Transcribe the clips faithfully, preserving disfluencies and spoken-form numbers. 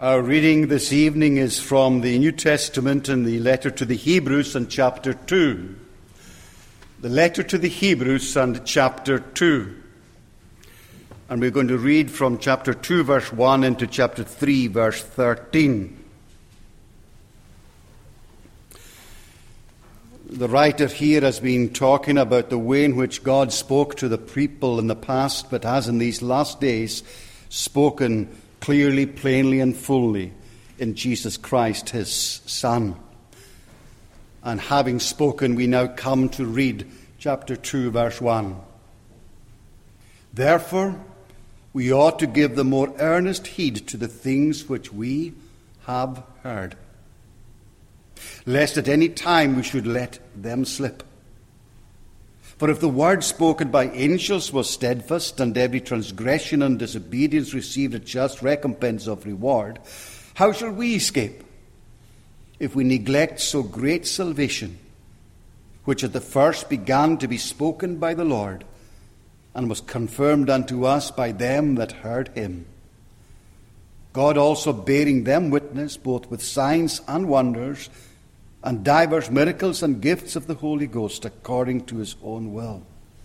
Our reading this evening is from the New Testament and the letter to the Hebrews and chapter two. The letter to the Hebrews and chapter two. And we're going to read from chapter two, verse one, into chapter three, verse thirteen. The writer here has been talking about the way in which God spoke to the people in the past, but has in these last days spoken clearly, plainly, and fully in Jesus Christ, his Son. And having spoken, we now come to read chapter two, verse one. Therefore, we ought to give the more earnest heed to the things which we have heard, lest at any time we should let them slip. For if the word spoken by angels was steadfast, and every transgression and disobedience received a just recompense of reward, how shall we escape if we neglect so great salvation, which at the first began to be spoken by the Lord, and was confirmed unto us by them that heard him? God also bearing them witness, both with signs and wonders, and divers miracles and gifts of the Holy Ghost, according to his own will.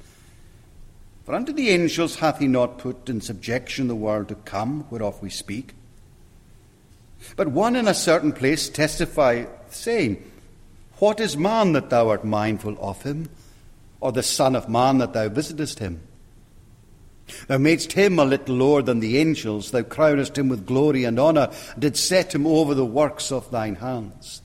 For unto the angels hath he not put in subjection the world to come, whereof we speak. But one in a certain place testifieth, saying, What is man that thou art mindful of him, or the son of man that thou visitest him? Thou madest him a little lower than the angels, thou crownest him with glory and honour, and didst set him over the works of thine hands.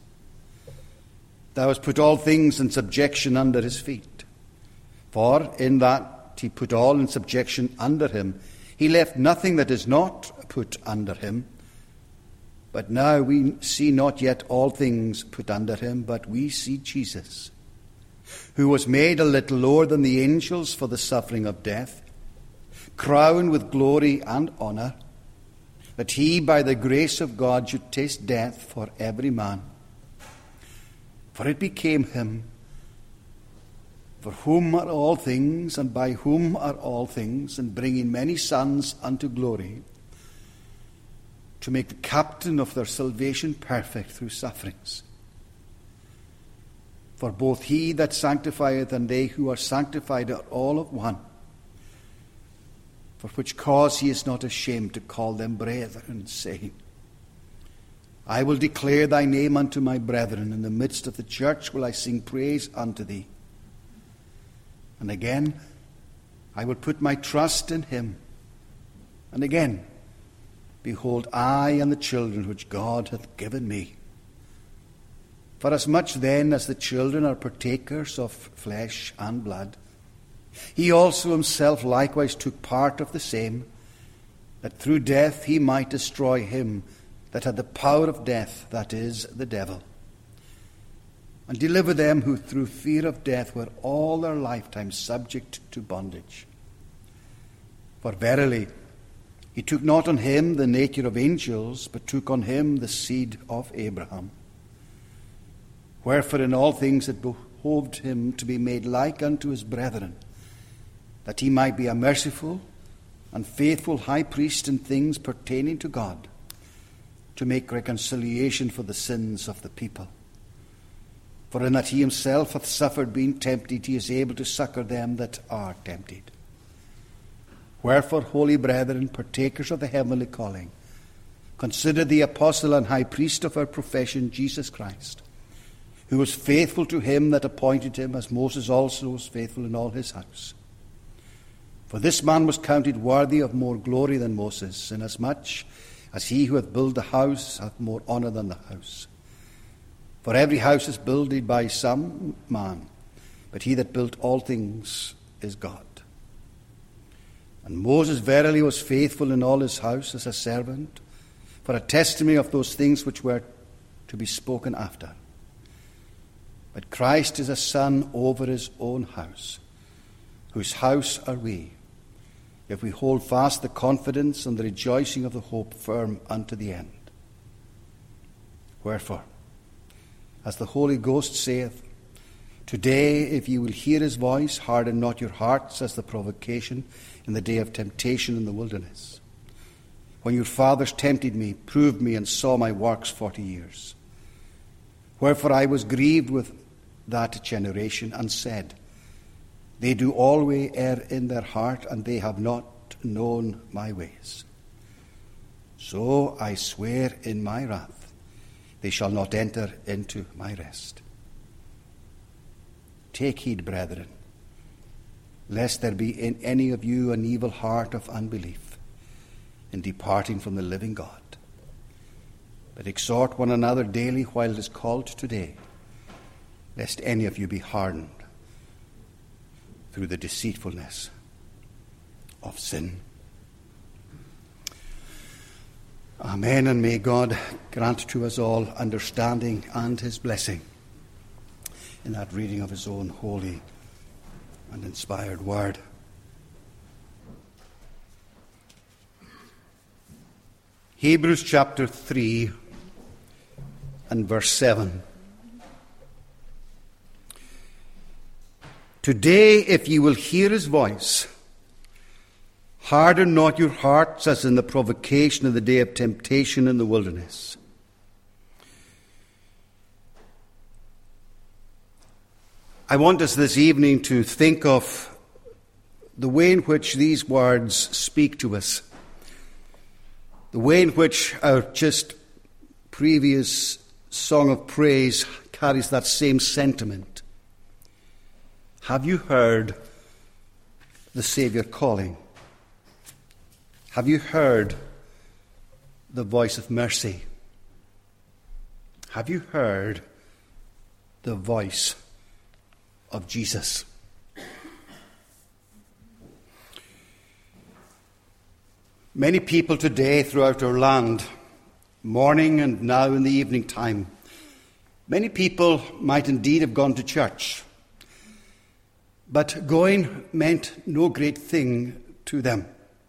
Thou hast put all things in subjection under his feet. For in that he put all in subjection under him, he left nothing that is not put under him. But now we see not yet all things put under him, but we see Jesus, who was made a little lower than the angels for the suffering of death, crowned with glory and honour, that he by the grace of God should taste death for every man. For it became him, for whom are all things, and by whom are all things, and bringing many sons unto glory, to make the captain of their salvation perfect through sufferings. For both he that sanctifieth and they who are sanctified are all of one, for which cause he is not ashamed to call them brethren, saying, I will declare thy name unto my brethren. In the midst of the church will I sing praise unto thee. And again, I will put my trust in him. And again, behold, I and the children which God hath given me. For as much then as the children are partakers of flesh and blood, he also himself likewise took part of the same, that through death he might destroy him that had the power of death, that is, the devil, and deliver them who through fear of death were all their lifetime subject to bondage. For verily, he took not on him the nature of angels, but took on him the seed of Abraham. Wherefore in all things it behoved him to be made like unto his brethren, that he might be a merciful and faithful high priest in things pertaining to God, to make reconciliation for the sins of the people. For in that he himself hath suffered being tempted, he is able to succour them that are tempted. Wherefore, holy brethren, partakers of the heavenly calling, consider the apostle and high priest of our profession, Jesus Christ, who was faithful to him that appointed him, as Moses also was faithful in all his house. For this man was counted worthy of more glory than Moses, inasmuch as he who hath built the house hath more honour than the house. For every house is builded by some man, but he that built all things is God. And Moses verily was faithful in all his house as a servant, for a testimony of those things which were to be spoken after. But Christ is a son over his own house, whose house are we, if we hold fast the confidence and the rejoicing of the hope firm unto the end. Wherefore, as the Holy Ghost saith, Today, if ye will hear his voice, harden not your hearts as the provocation in the day of temptation in the wilderness, when your fathers tempted me, proved me, and saw my works forty years. Wherefore I was grieved with that generation, and said, they do always err in their heart, and they have not known my ways. So I swear in my wrath, they shall not enter into my rest. Take heed, brethren, lest there be in any of you an evil heart of unbelief in departing from the living God. But exhort one another daily while it is called today, lest any of you be hardened through the deceitfulness of sin. Amen, and may God grant to us all understanding and his blessing in that reading of his own holy and inspired word. Hebrews chapter three and verse seven. Today, if ye will hear his voice, harden not your hearts as in the provocation of the day of temptation in the wilderness. I want us this evening to think of the way in which these words speak to us, the way in which our just previous song of praise carries that same sentiment. Have you heard the Saviour calling? Have you heard the voice of mercy? Have you heard the voice of Jesus? Many people today throughout our land, morning and now in the evening time, many people might indeed have gone to church, but going meant no great thing to them.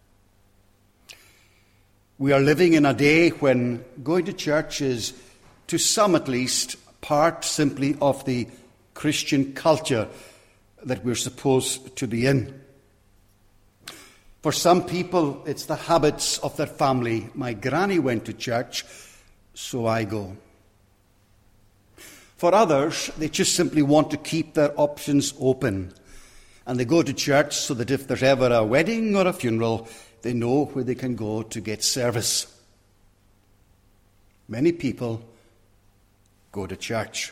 We are living in a day when going to church is, to some at least, part simply of the Christian culture that we're supposed to be in. For some people, it's the habits of their family. My granny went to church, so I go. For others, they just simply want to keep their options open. And they go to church so that if there's ever a wedding or a funeral, they know where they can go to get service. Many people go to church.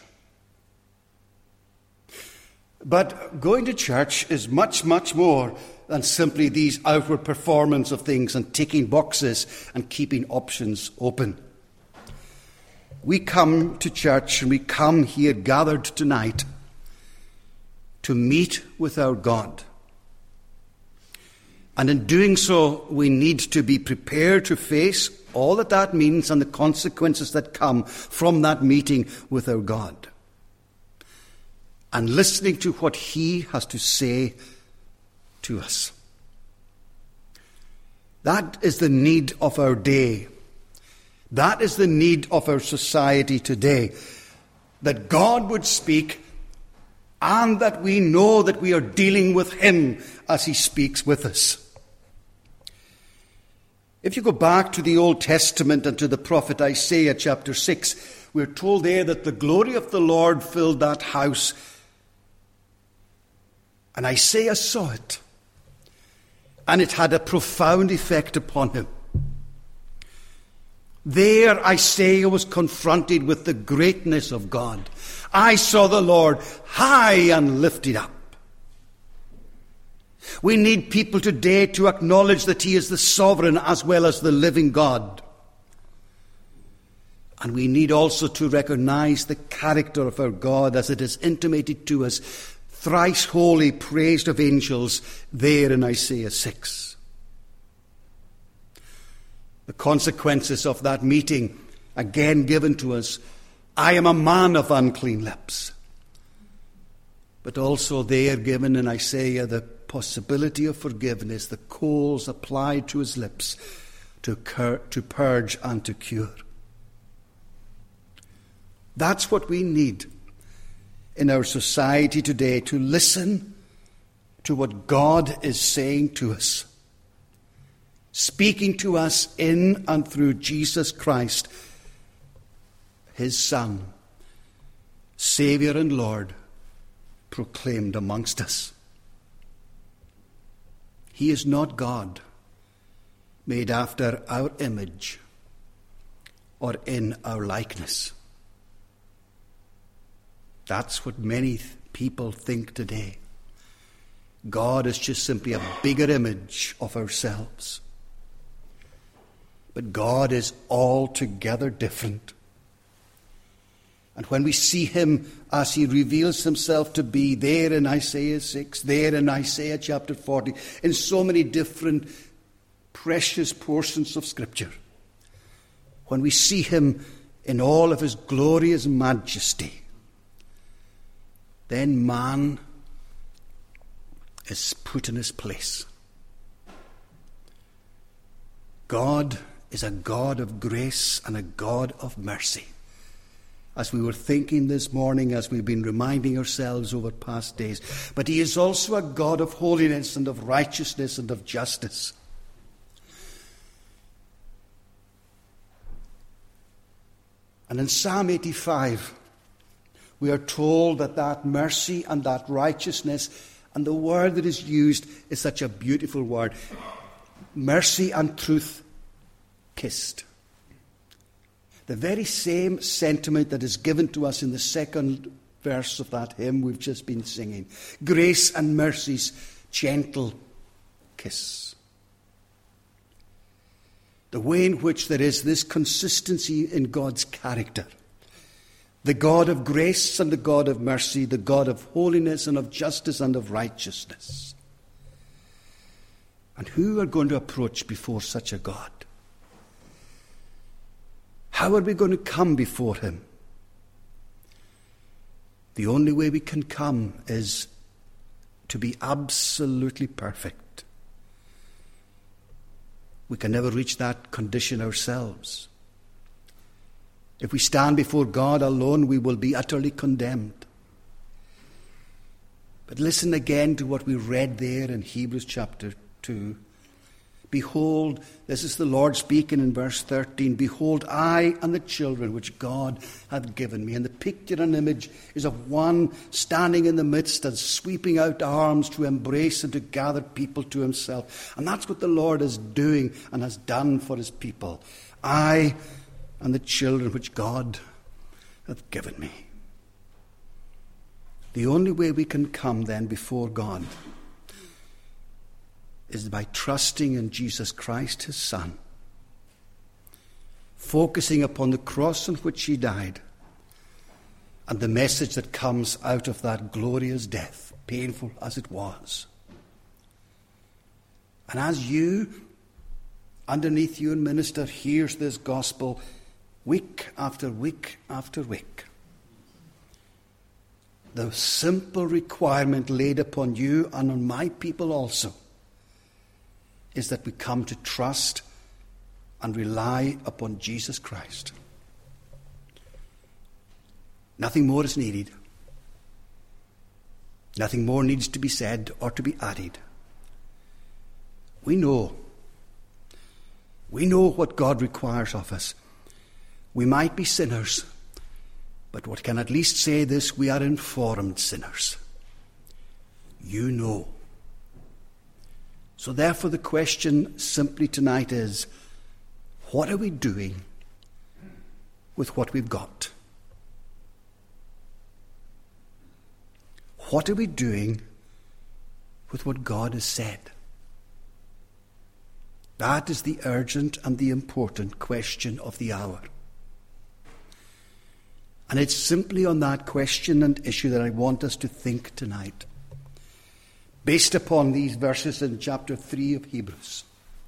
But going to church is much, much more than simply these outward performance of things and ticking boxes and keeping options open. We come to church and we come here gathered tonight to meet with our God. And in doing so, we need to be prepared to face all that that means and the consequences that come from that meeting with our God. And listening to what he has to say to us. That is the need of our day. That is the need of our society today. That God would speak and that we know that we are dealing with him as he speaks with us. If you go back to the Old Testament and to the prophet Isaiah chapter six, we're told there that the glory of the Lord filled that house. And Isaiah saw it. And it had a profound effect upon him. There Isaiah was confronted with the greatness of God. I saw the Lord high and lifted up. We need people today to acknowledge that he is the sovereign as well as the living God. And we need also to recognize the character of our God as it is intimated to us, thrice holy, praised of angels, there in Isaiah six. The consequences of that meeting, again given to us, I am a man of unclean lips. But also there given in Isaiah the possibility of forgiveness, the coals applied to his lips to, cur- to purge and to cure. That's what we need in our society today, to listen to what God is saying to us. speaking to us in and through Jesus Christ, his Son, Saviour and Lord, proclaimed amongst us. He is not God, made after our image or in our likeness. That's what many people think today. God is just simply a bigger image of ourselves. But God is altogether different. And when we see him as he reveals himself to be there in Isaiah six, there in Isaiah chapter forty, in so many different precious portions of Scripture, when we see him in all of his glorious majesty, then man is put in his place. God is a God of grace and a God of mercy. As we were thinking this morning, as we've been reminding ourselves over past days. But he is also a God of holiness and of righteousness and of justice. And in Psalm eighty-five, we are told that that mercy and that righteousness, and the word that is used is such a beautiful word, mercy and truth kissed. The very same sentiment that is given to us in the second verse of that hymn we've just been singing. Grace and mercy's gentle kiss. The way in which there is this consistency in God's character. The God of grace and the God of mercy, the God of holiness and of justice and of righteousness. And who are going to approach before such a God? How are we going to come before him? The only way we can come is to be absolutely perfect. We can never reach that condition ourselves. If we stand before God alone, we will be utterly condemned. But listen again to what we read there in Hebrews chapter two. Behold, this is the Lord speaking in verse thirteen. Behold, I and the children which God hath given me. And the picture and image is of one standing in the midst and sweeping out arms to embrace and to gather people to himself. And that's what the Lord is doing and has done for his people. I and the children which God hath given me. The only way we can come then before God is by trusting in Jesus Christ, his Son, focusing upon the cross on which he died and the message that comes out of that glorious death, painful as it was. And as you, underneath you and minister, hears this gospel week after week after week, the simple requirement laid upon you and on my people also is that we come to trust and rely upon Jesus Christ. Nothing more is needed. Nothing more needs to be said or to be added. We know. We know what God requires of us. We might be sinners, but we can at least say this: we are informed sinners. You know. So therefore the question simply tonight is, what are we doing with what we've got? What are we doing with what God has said? That is the urgent and the important question of the hour. And it's simply on that question and issue that I want us to think tonight, based upon these verses in chapter three of Hebrews.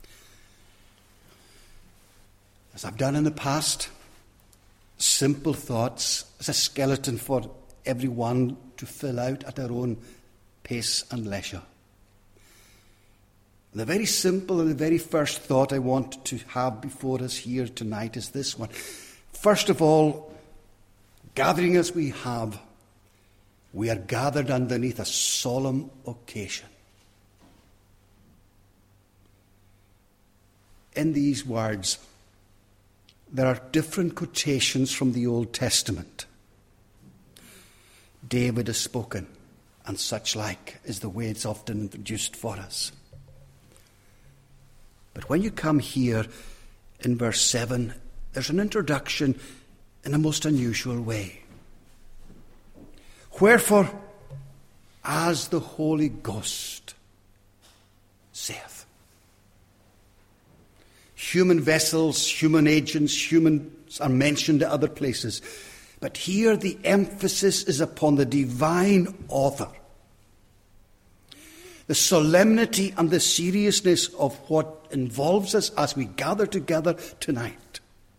As I've done in the past, simple thoughts as a skeleton for everyone to fill out at their own pace and leisure. The very simple and the very first thought I want to have before us here tonight is this one. First of all, gathering as we have, we are gathered underneath a solemn occasion. in these words, there are different quotations from the Old Testament. David has spoken, and such like is the way it's often introduced for us. But when you come here in verse seven, there's an introduction in a most unusual way. Wherefore, as the Holy Ghost saith. Human vessels, human agents, humans are mentioned at other places. But here the emphasis is upon the divine author. The solemnity and the seriousness of what involves us as we gather together tonight.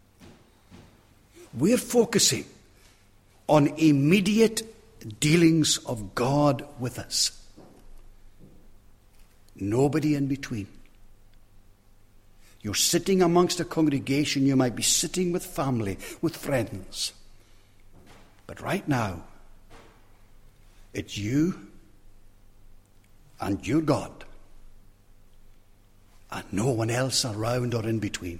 We're focusing on immediate dealings of God with us. Nobody in between. You're sitting amongst a congregation, you might be sitting with family, with friends. But right now, it's you and your God, and no one else around or in between.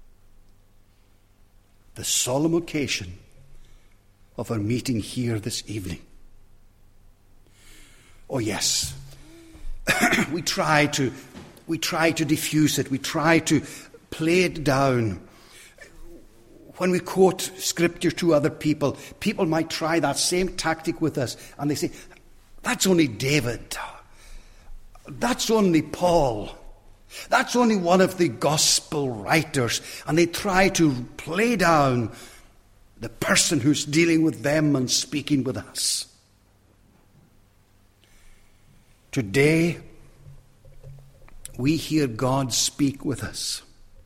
The solemn occasion of our meeting here this evening. Oh yes, we try to we try to diffuse it, we try to play it down. When we quote scripture to other people, people might try that same tactic with us, and they say, that's only David. That's only Paul. That's only one of the gospel writers. And they try to play down the person who's dealing with them and speaking with us. Today, we hear God speak with us.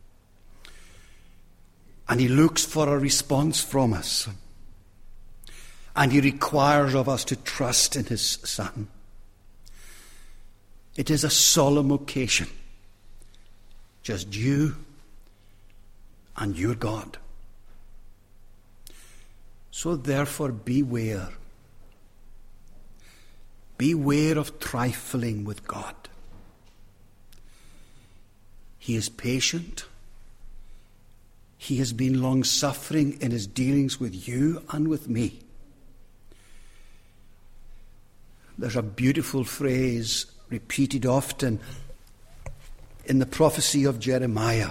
And he looks for a response from us. And he requires of us to trust in his Son. It is a solemn occasion. Just you and your God. So therefore beware. Beware of trifling with God. He is patient. He has been long-suffering in his dealings with you and with me. There's a beautiful phrase repeated often in the prophecy of Jeremiah.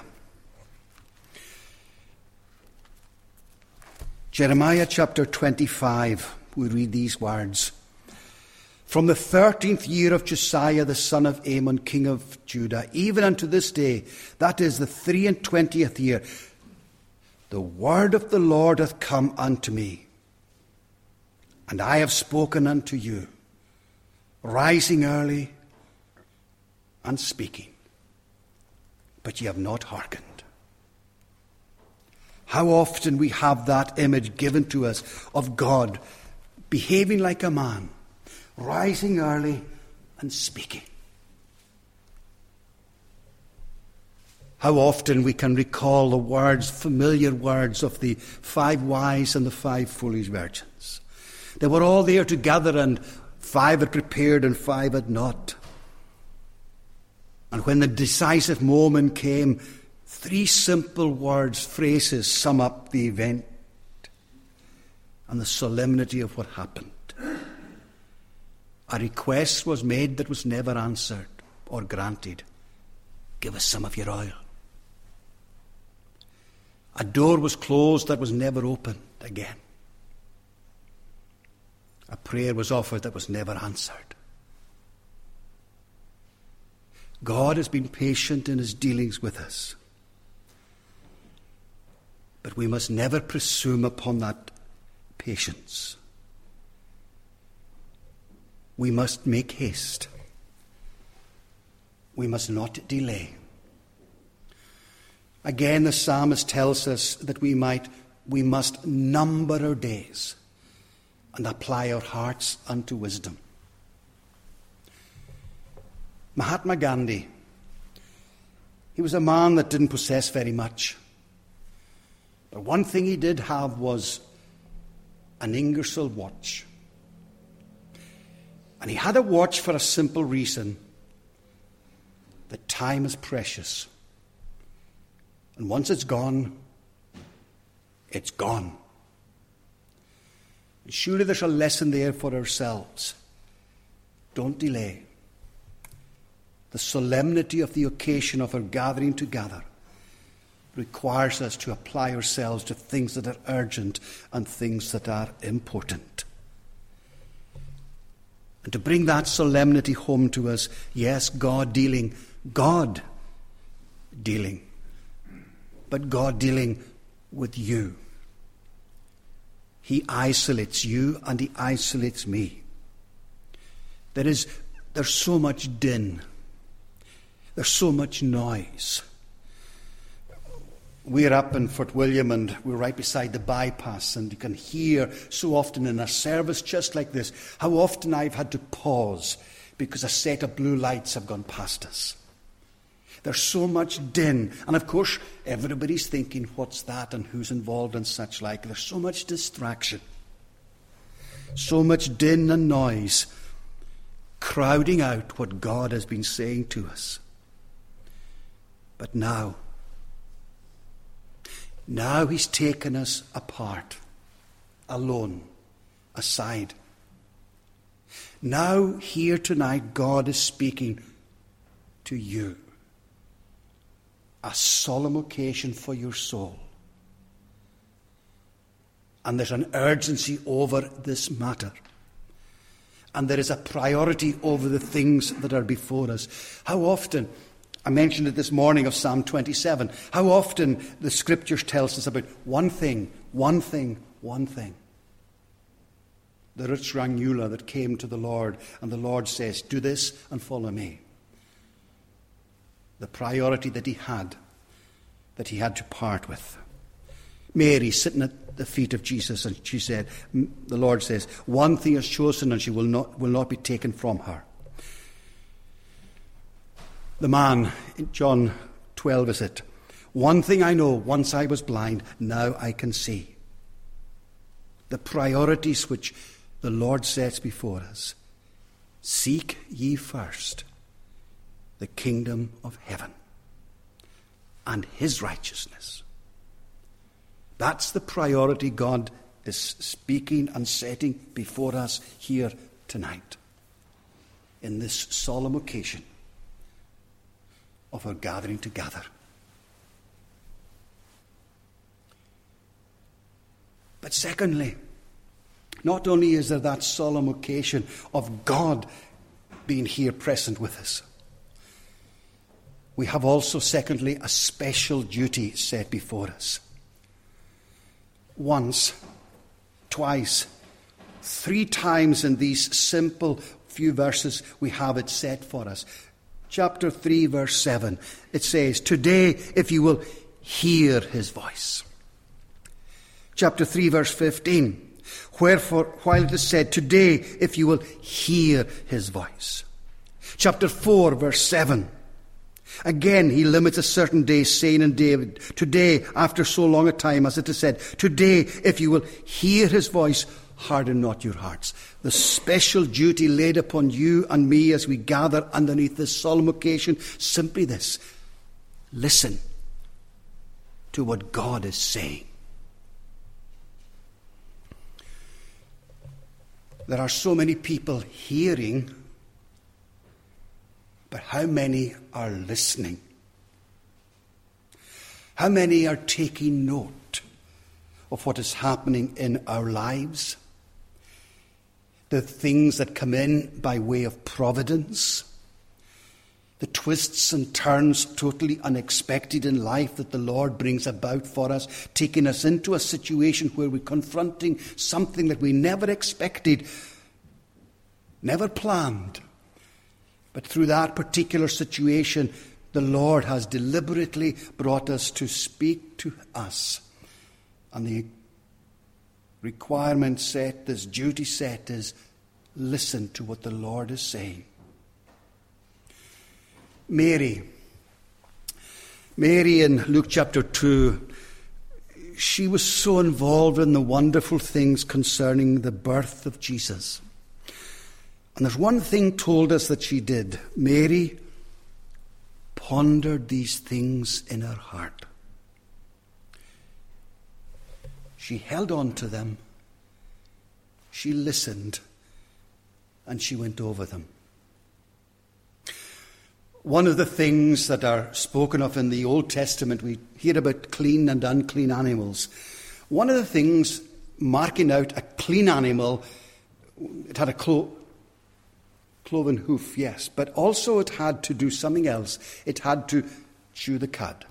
Jeremiah chapter twenty-five, we read these words. From the thirteenth year of Josiah the son of Amon, king of Judah, even unto this day, that is the three and twentieth year, the word of the Lord hath come unto me, and I have spoken unto you, rising early and speaking, but ye have not hearkened. How often we have that image given to us of God behaving like a man, rising early and speaking. How often we can recall the words, familiar words of the five wise and the five foolish virgins. They were all there together, and five had prepared and five had not. And when the decisive moment came, three simple words, phrases sum up the event and the solemnity of what happened. A request was made that was never answered or granted. Give us some of your oil. A door was closed that was never opened again. A prayer was offered that was never answered. God has been patient in his dealings with us. But we must never presume upon that patience. We must make haste. We must not delay. Again, the psalmist tells us that we might, we must number our days and apply our hearts unto wisdom. Mahatma Gandhi, he was a man that didn't possess very much. But one thing he did have was an Ingersoll watch. And he had a watch for a simple reason. That time is precious. And once it's gone, it's gone. And surely there's a lesson there for ourselves. Don't delay. The solemnity of the occasion of our gathering together requires us to apply ourselves to things that are urgent and things that are important. And to bring that solemnity home to us, yes, God dealing, God dealing, but God dealing with you. He isolates you and He isolates me. There is, there's so much din. There's so much noise. We're up in Fort William and we're right beside the bypass, and you can hear so often in a service just like this how often I've had to pause because a set of blue lights have gone past us. There's so much din, and of course everybody's thinking, what's that and who's involved and such like. There's so much distraction, so much din and noise crowding out what God has been saying to us. But now Now He's taken us apart, alone, aside. Now, here tonight, God is speaking to you. A solemn occasion for your soul. And there's an urgency over this matter. And there is a priority over the things that are before us. How often... I mentioned it this morning of Psalm twenty-seven. How often the Scriptures tells us about one thing, one thing, one thing. The rich young ruler that came to the Lord, and the Lord says, do this and follow me. The priority that he had, that he had to part with. Mary sitting at the feet of Jesus, and she said, the Lord says, one thing is chosen and she will not, will not be taken from her. The man, in John twelve is it? One thing I know, once I was blind, now I can see. The priorities which the Lord sets before us. Seek ye first the kingdom of heaven and His righteousness. That's the priority God is speaking and setting before us here tonight in this solemn occasion of our gathering together. But secondly, not only is there that solemn occasion of God being here present with us, we have also, secondly, a special duty set before us. Once, twice, three times in these simple few verses we have it set for us. Chapter three, verse seven, it says, today, if you will hear His voice. Chapter three, verse fifteen, wherefore, while it is said, today, if you will hear His voice. Chapter four, verse seven, again, He limits a certain day, saying in David, today, after so long a time, as it is said, today, if you will hear His voice, harden not your hearts. The special duty laid upon you and me as we gather underneath this solemn occasion, simply this: listen to what God is saying. There are so many people hearing, but how many are listening? How many are taking note of what is happening in our lives? The things that come in by way of providence, the twists and turns totally unexpected in life that the Lord brings about for us, taking us into a situation where we're confronting something that we never expected, never planned. But through that particular situation, the Lord has deliberately brought us to speak to us. And the requirement set, this duty set, is listen to what the Lord is saying. Mary. Mary in Luke chapter two, she was so involved in the wonderful things concerning the birth of Jesus. And there's one thing told us that she did. Mary pondered these things in her heart. She held on to them. She listened. And she went over them. One of the things that are spoken of in the Old Testament, we hear about clean and unclean animals. One of the things marking out a clean animal, it had a clo- cloven hoof, yes, but also it had to do something else. It had to chew the cud.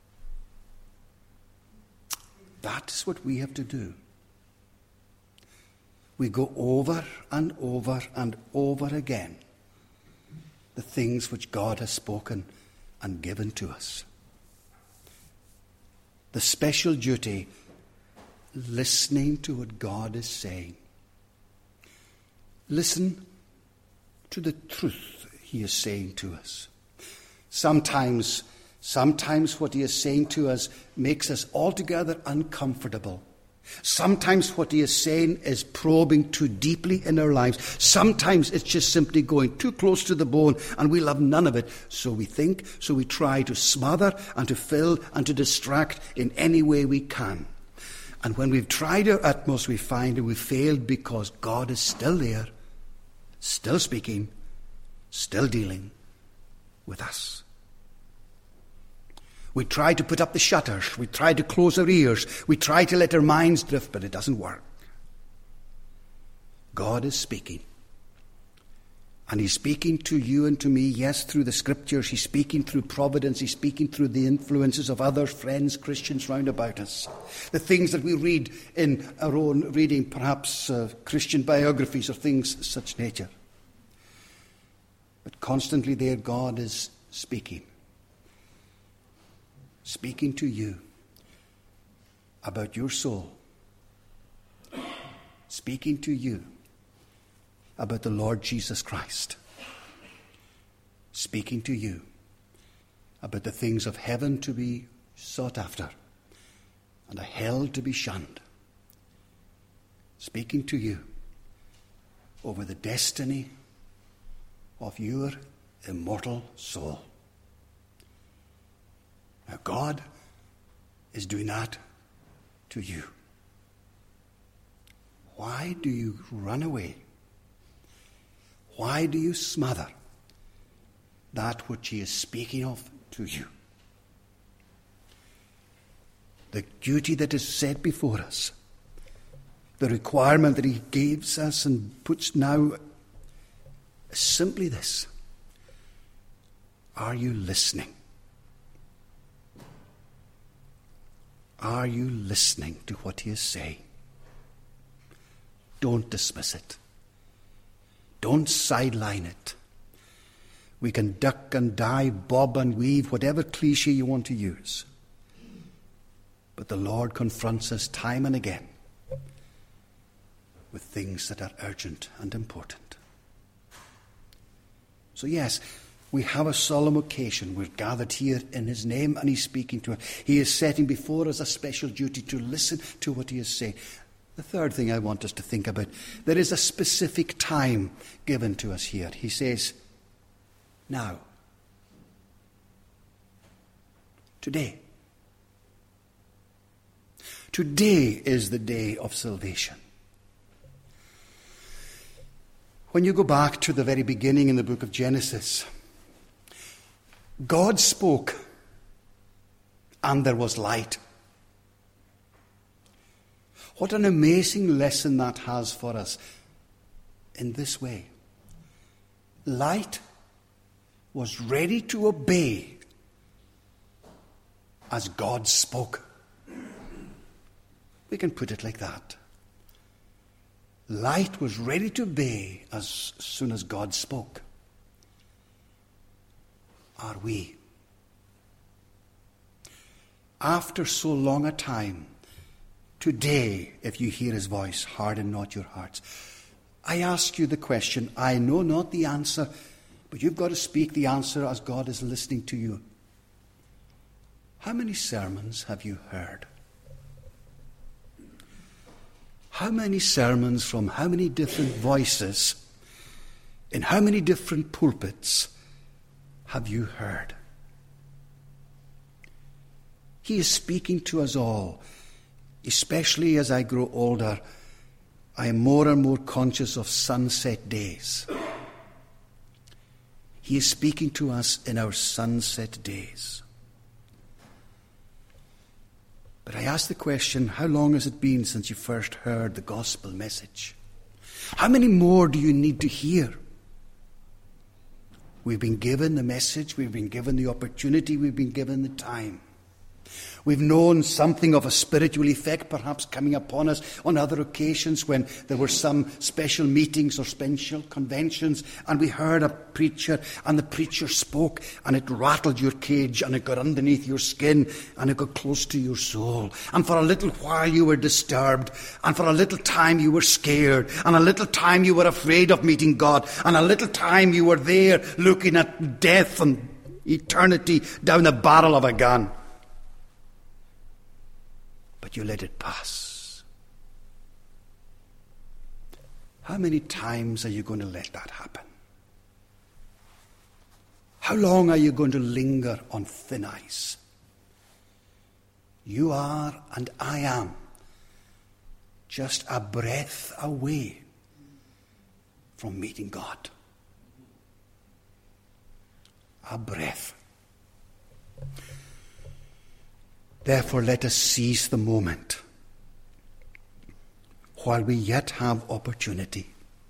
That is what we have to do. We go over and over and over again the things which God has spoken and given to us. The special duty, listening to what God is saying. Listen to the truth he is saying to us. Sometimes, sometimes what he is saying to us makes us altogether uncomfortable. Sometimes what he is saying is probing too deeply in our lives. Sometimes it's just simply going too close to the bone and we'll have none of it. So we think, so we try to smother and to fill and to distract in any way we can. And when we've tried our utmost, we find that we've failed because God is still there, still speaking, still dealing with us. We try to put up the shutters. We try to close our ears. We try to let our minds drift, but it doesn't work. God is speaking. And he's speaking to you and to me, yes, through the scriptures. He's speaking through providence. He's speaking through the influences of other friends, Christians round about us. The things that we read in our own reading, perhaps uh, Christian biographies or things such nature. But constantly there, God is speaking. Speaking to you about your soul. Speaking to you about the Lord Jesus Christ. Speaking to you about the things of heaven to be sought after and a hell to be shunned. Speaking to you over the destiny of your immortal soul. Now God is doing that to you. Why do you run away? Why do you smother that which he is speaking of to you? The duty that is set before us, the requirement that he gives us and puts now, is simply this. Are you listening? Are you listening to what he is saying? Don't dismiss it. Don't sideline it. We can duck and dive, bob and weave, whatever cliche you want to use. But the Lord confronts us time and again with things that are urgent and important. So yes, we have a solemn occasion. We're gathered here in his name and he's speaking to us. He is setting before us a special duty to listen to what he is saying. The third thing I want us to think about, there is a specific time given to us here. He says, now, today. Today is the day of salvation. When you go back to the very beginning in the book of Genesis, God spoke, and there was light. What an amazing lesson that has for us in this way. Light was ready to obey as God spoke. We can put it like that. Light was ready to obey as soon as God spoke. Are we? After so long a time, today, if you hear his voice, harden not your hearts. I ask you the question. I know not the answer, but you've got to speak the answer as God is listening to you. How many sermons have you heard? How many sermons from how many different voices, in how many different pulpits have you heard? He is speaking to us all. especially as I grow older, I am more and more conscious of sunset days. He is speaking to us in our sunset days. But I ask the question, how long has it been since you first heard the gospel message? How many more do you need to hear? We've been given the message, we've been given the opportunity, we've been given the time. We've known something of a spiritual effect perhaps coming upon us on other occasions when there were some special meetings or special conventions and we heard a preacher and the preacher spoke and it rattled your cage and it got underneath your skin and it got close to your soul. And for a little while you were disturbed and for a little time you were scared and a little time you were afraid of meeting God and a little time you were there looking at death and eternity down the barrel of a gun. But you let it pass. How many times are you going to let that happen? How long are you going to linger on thin ice? You are, and I am, just a breath away from meeting God. A breath. Therefore, let us seize the moment while we yet have opportunity.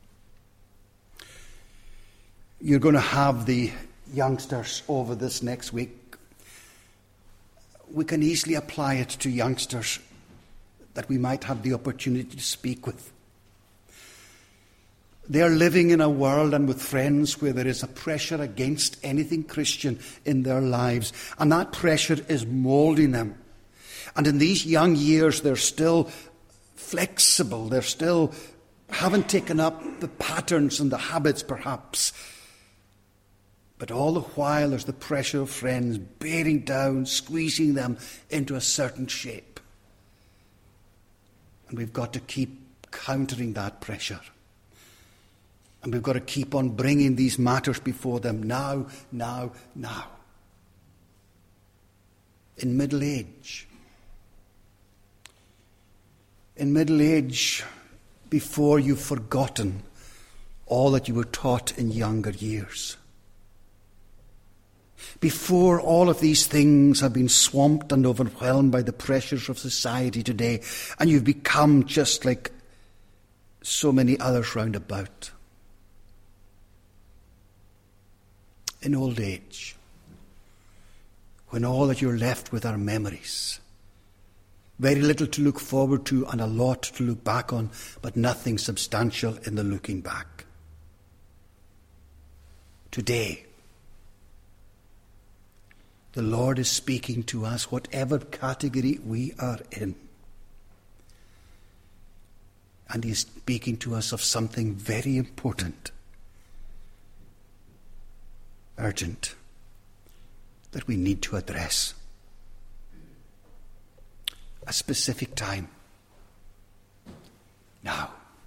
You're going to have the youngsters over this next week. We can easily apply it to youngsters that we might have the opportunity to speak with. They are living in a world and with friends where there is a pressure against anything Christian in their lives, and that pressure is moulding them. And in these young years, they're still flexible. They're still haven't taken up the patterns and the habits, perhaps. But all the while, there's the pressure of friends bearing down, squeezing them into a certain shape. And we've got to keep countering that pressure. And we've got to keep on bringing these matters before them now, now, now. In middle age. In middle age, before you've forgotten all that you were taught in younger years. Before all of these things have been swamped and overwhelmed by the pressures of society today, and you've become just like so many others round about. In old age, when all that you're left with are memories, very little to look forward to and a lot to look back on, but nothing substantial in the looking back. Today, the Lord is speaking to us, whatever category we are in. And He is speaking to us of something very important, urgent, that we need to address. A specific time. Now.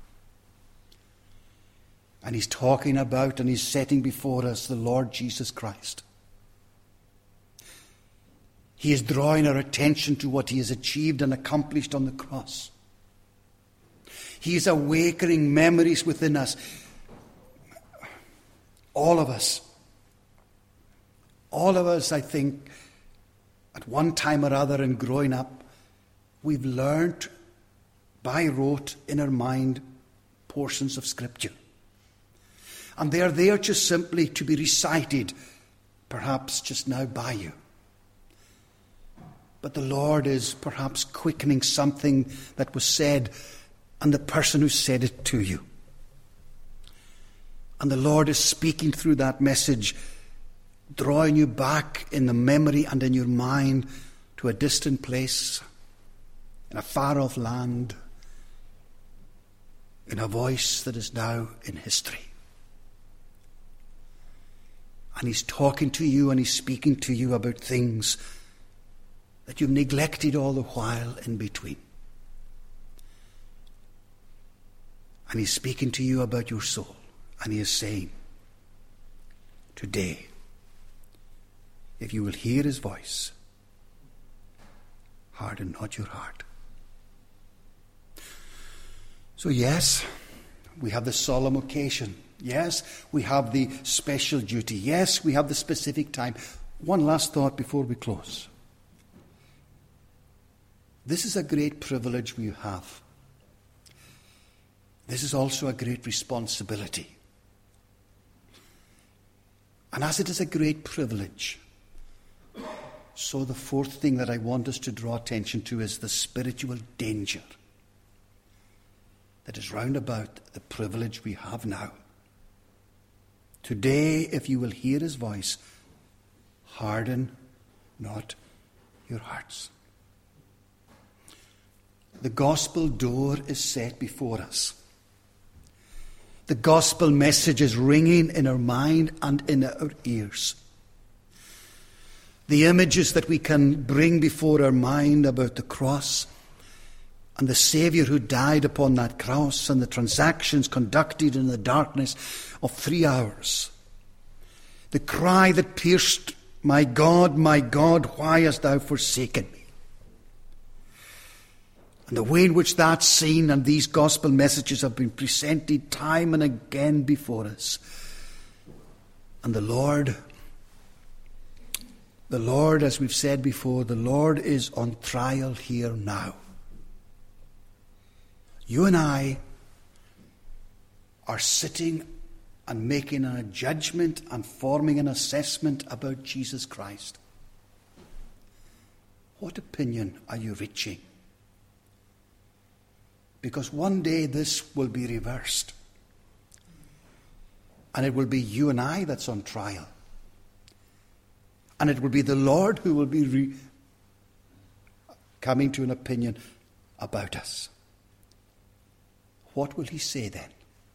And He's talking about and He's setting before us the Lord Jesus Christ. He is drawing our attention to what He has achieved and accomplished on the cross. He is awakening memories within us. All of us. All of us, I think, at one time or other in growing up, we've learned by rote in our mind portions of Scripture. And they are there just simply to be recited, perhaps just now by you. But the Lord is perhaps quickening something that was said and the person who said it to you. And the Lord is speaking through that message, drawing you back in the memory and in your mind to a distant place, in a far-off land, in a voice that is now in history. And He's talking to you and He's speaking to you about things that you've neglected all the while in between. And He's speaking to you about your soul. And He is saying, today, if you will hear His voice, harden not your heart. So yes, we have the solemn occasion. Yes, we have the special duty. Yes, we have the specific time. One last thought before we close. This is a great privilege we have. This is also a great responsibility. And as it is a great privilege, so the fourth thing that I want us to draw attention to is the spiritual danger that is round about the privilege we have now. Today, if you will hear his voice, harden not your hearts. The gospel door is set before us. The gospel message is ringing in our mind and in our ears. The images that we can bring before our mind about the cross and the Saviour who died upon that cross and the transactions conducted in the darkness of three hours. The cry that pierced, "My God, my God, why hast thou forsaken me?" And the way in which that scene and these gospel messages have been presented time and again before us. And the Lord, the Lord, as we've said before, the Lord is on trial here now. You and I are sitting and making a judgment and forming an assessment about Jesus Christ. What opinion are you reaching? Because one day this will be reversed. And it will be you and I that's on trial. And it will be the Lord who will be re- coming to an opinion about us. What will he say then?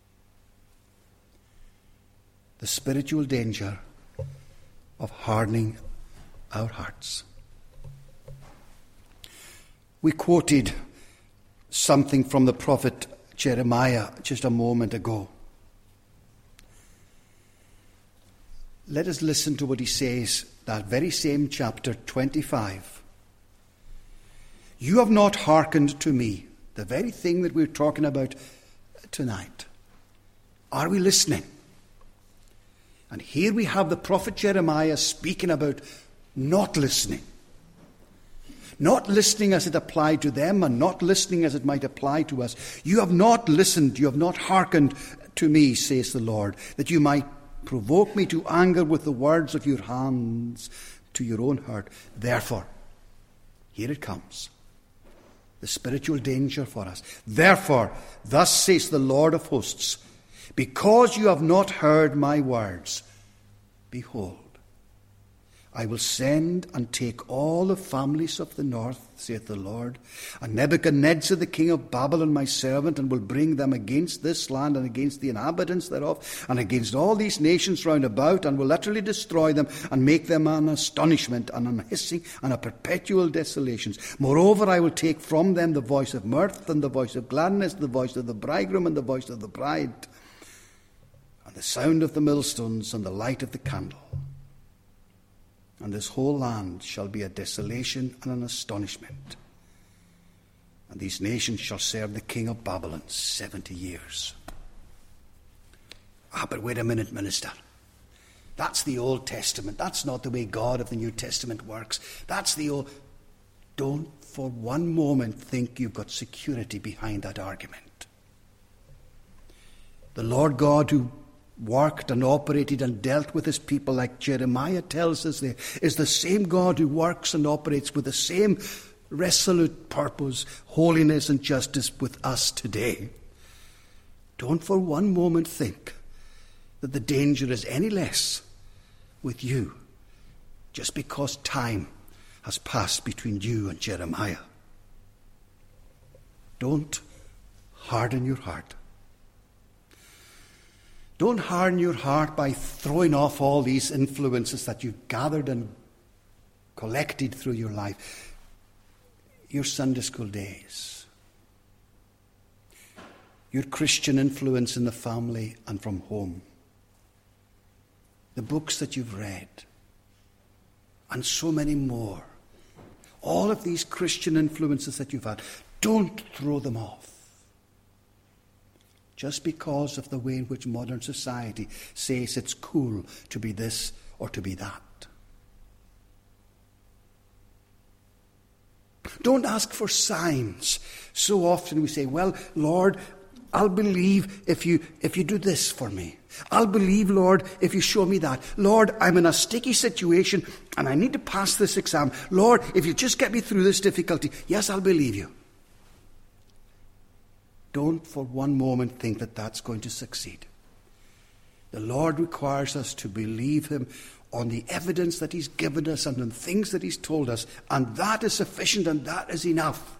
The spiritual danger of hardening our hearts. We quoted something from the prophet Jeremiah just a moment ago. Let us listen to what he says, that very same chapter twenty-five. You have not hearkened to me, the very thing that we're talking about tonight. Are we listening? And here we have the prophet Jeremiah speaking about not listening. Not listening as it applied to them and not listening as it might apply to us. You have not listened, you have not hearkened to me, says the Lord, that you might provoke me to anger with the words of your hands to your own hurt. Therefore, here it comes, the spiritual danger for us. Therefore, thus says the Lord of hosts, because you have not heard my words, behold, I will send and take all the families of the north, saith the Lord, and Nebuchadnezzar the king of Babylon my servant, and will bring them against this land and against the inhabitants thereof, and against all these nations round about, and will utterly destroy them, and make them an astonishment, and an hissing, and a perpetual desolation. Moreover, I will take from them the voice of mirth, and the voice of gladness, the voice of the bridegroom, and the voice of the bride, and the sound of the millstones, and the light of the candle. And this whole land shall be a desolation and an astonishment. And these nations shall serve the king of Babylon seventy years. Ah, but wait a minute, minister. That's the Old Testament. That's not the way God of the New Testament works. That's the old... Don't for one moment think you've got security behind that argument. The Lord God who worked and operated and dealt with his people, like Jeremiah tells us there, is the same God who works and operates with the same resolute purpose, holiness and justice with us today. Don't for one moment think that the danger is any less with you just because time has passed between you and Jeremiah. Don't harden your heart. Don't harden your heart by throwing off all these influences that you've gathered and collected through your life. Your Sunday school days, your Christian influence in the family and from home, the books that you've read, and so many more. All of these Christian influences that you've had, don't throw them off. just because of the way in which modern society says it's cool to be this or to be that. Don't ask for signs. So often we say, well, Lord, I'll believe if you if you do this for me. I'll believe, Lord, if you show me that. Lord, I'm in a sticky situation and I need to pass this exam. Lord, if you just get me through this difficulty, yes, I'll believe you. Don't for one moment think that that's going to succeed. The Lord requires us to believe him on the evidence that he's given us and on the things that he's told us. And that is sufficient and that is enough.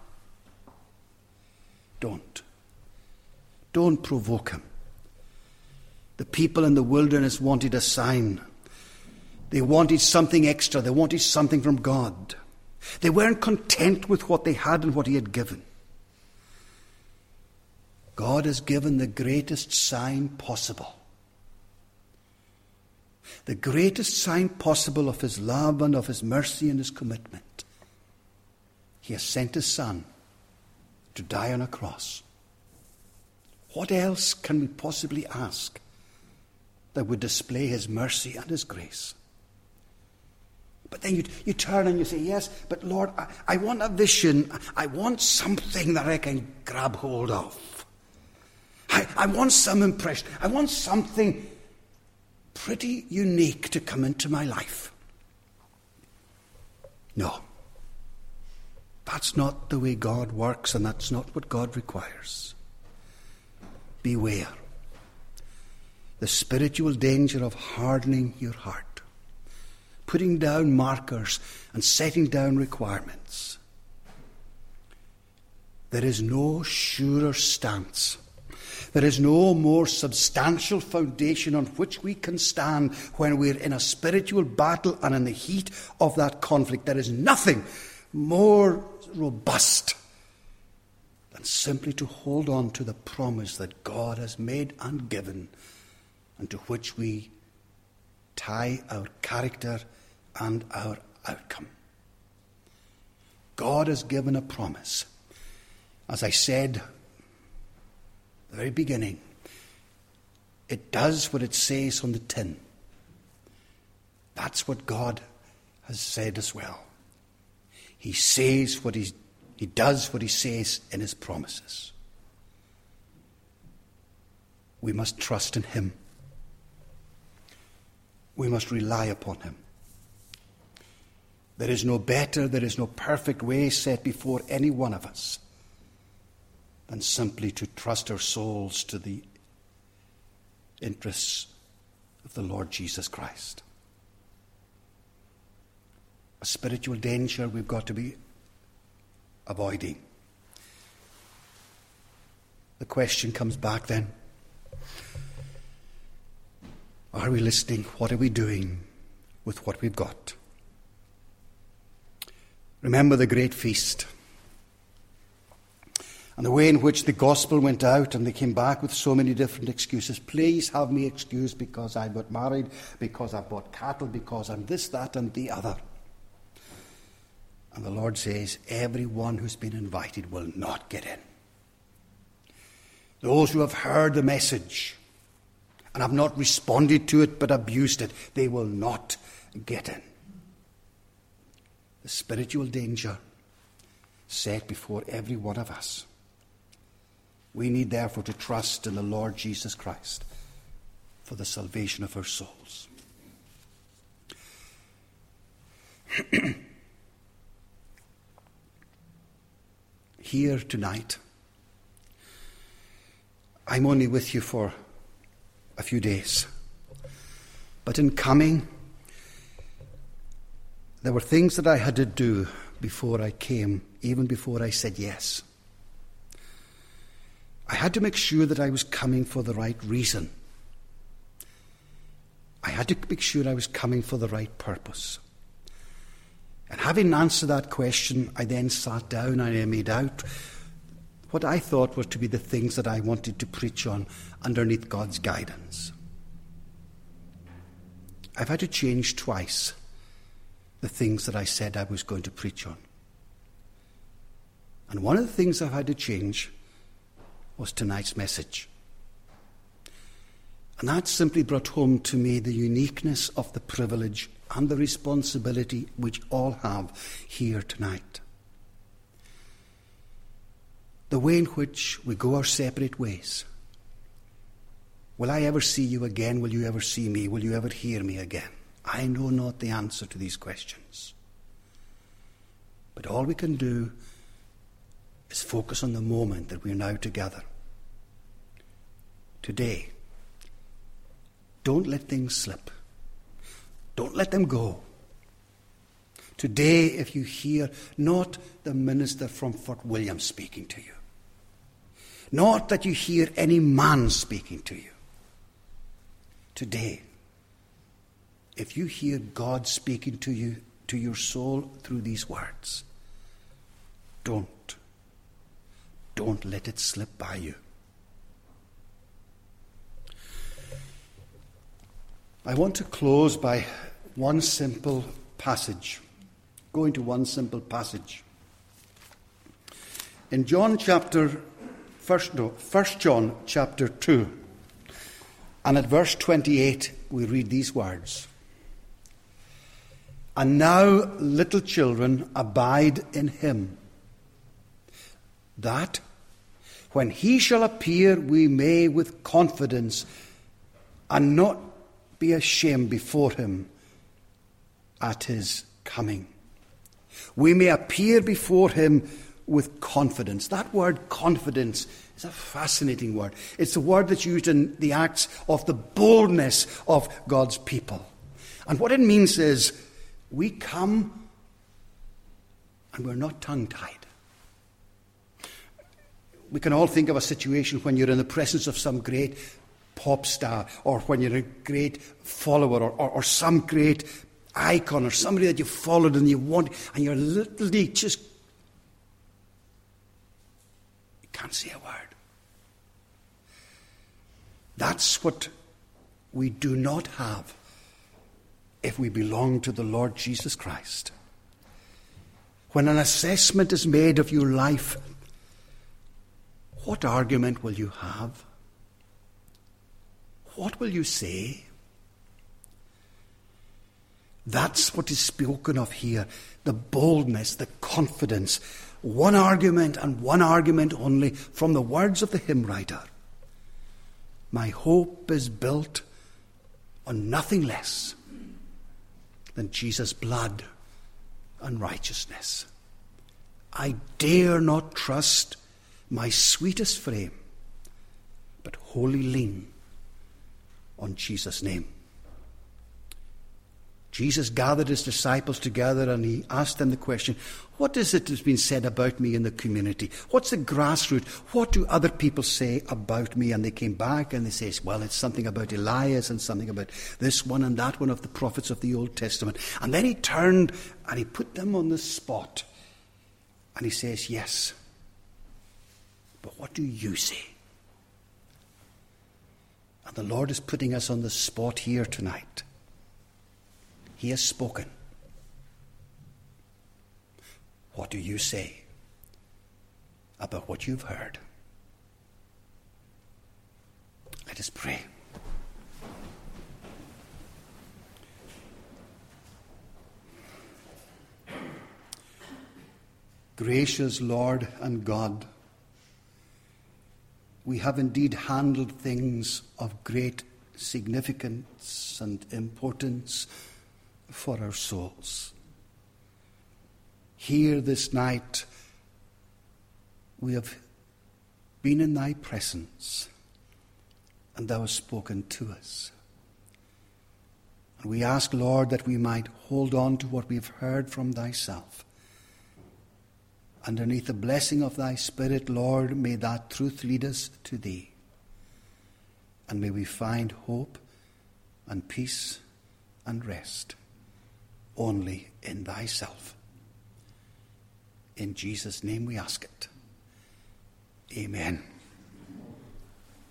Don't. Don't provoke him. The people in the wilderness wanted a sign. They wanted something extra. They wanted something from God. They weren't content with what they had and what he had given. God has given the greatest sign possible. The greatest sign possible of his love and of his mercy and his commitment. He has sent his Son to die on a cross. What else can we possibly ask that would display his mercy and his grace? But then you, you turn and you say, yes, but Lord, I, I want a vision. I want something that I can grab hold of. I, I want some impression. I want something pretty unique to come into my life. No. That's not the way God works, and that's not what God requires. Beware. The spiritual danger of hardening your heart, putting down markers and setting down requirements. There is no surer stance. There is no more substantial foundation on which we can stand when we're in a spiritual battle and in the heat of that conflict. There is nothing more robust than simply to hold on to the promise that God has made and given, and to which we tie our character and our outcome. God has given a promise. As I said at the very beginning, it does what it says on the tin. That's what God has said as well. He says what he's, he does what he says in his promises. We must trust in him. We must rely upon him. There is no better, there is no perfect way set before any one of us than simply to trust our souls to the interests of the Lord Jesus Christ. A spiritual danger we've got to be avoiding. The question comes back then. Are we listening? What are we doing with what we've got? Remember the great feast and the way in which the gospel went out and they came back with so many different excuses. Please have me excused because I got married, because I bought cattle, because I'm this, that, and the other. And the Lord says, everyone who's been invited will not get in. Those who have heard the message and have not responded to it but abused it, they will not get in. The spiritual danger set before every one of us. We need therefore to trust in the Lord Jesus Christ for the salvation of our souls. Here tonight, I'm only with you for a few days. But in coming, there were things that I had to do before I came, even before I said yes. I had to make sure that I was coming for the right reason. I had to make sure I was coming for the right purpose. And having answered that question, I then sat down and I made out what I thought were to be the things that I wanted to preach on underneath God's guidance. I've had to change twice the things that I said I was going to preach on. And one of the things I've had to change was tonight's message. And that simply brought home to me the uniqueness of the privilege and the responsibility which all have here tonight. The way in which we go our separate ways. Will I ever see you again? Will you ever see me? Will you ever hear me again? I know not the answer to these questions. But all we can do is focus on the moment that we are now together. Today, don't let things slip. Don't let them go. Today, if you hear not the minister from Fort William speaking to you, not that you hear any man speaking to you, today, if you hear God speaking to you, to your soul through these words, don't, don't let it slip by you. I want to close by one simple passage, going to one simple passage. In John chapter, first, no, First John chapter two, and at verse twenty-eight, we read these words. And now, little children, abide in him, that when he shall appear, we may with confidence and not be ashamed before him at his coming. We may appear before him with confidence. That word confidence is a fascinating word. It's the word that's used in the Acts of the boldness of God's people. And what it means is we come and we're not tongue-tied. We can all think of a situation when you're in the presence of some great pop star, or when you're a great follower, or, or, or some great icon, or somebody that you've followed and you want, and you're literally just, you can't say a word. That's what we do not have if we belong to the Lord Jesus Christ. When an assessment is made of your life, what argument will you have? What will you say? That's what is spoken of here. The boldness, the confidence. One argument and one argument only from the words of the hymn writer. My hope is built on nothing less than Jesus' blood and righteousness. I dare not trust my sweetest frame, but wholly lean on Jesus' name. Jesus gathered his disciples together and he asked them the question, what is it that's been said about me in the community? What's the grassroots? What do other people say about me? And they came back and they say, well, it's something about Elias and something about this one and that one of the prophets of the Old Testament. And then he turned and he put them on the spot. And he says, yes, but what do you say? And the Lord is putting us on the spot here tonight. He has spoken. What do you say about what you've heard? Let us pray. Gracious Lord and God, we have indeed handled things of great significance and importance for our souls. Here this night, we have been in thy presence, and thou hast spoken to us. And we ask, Lord, that we might hold on to what we've heard from thyself. Underneath the blessing of thy Spirit, Lord, may that truth lead us to thee. And may we find hope and peace and rest only in thyself. In Jesus' name we ask it. Amen.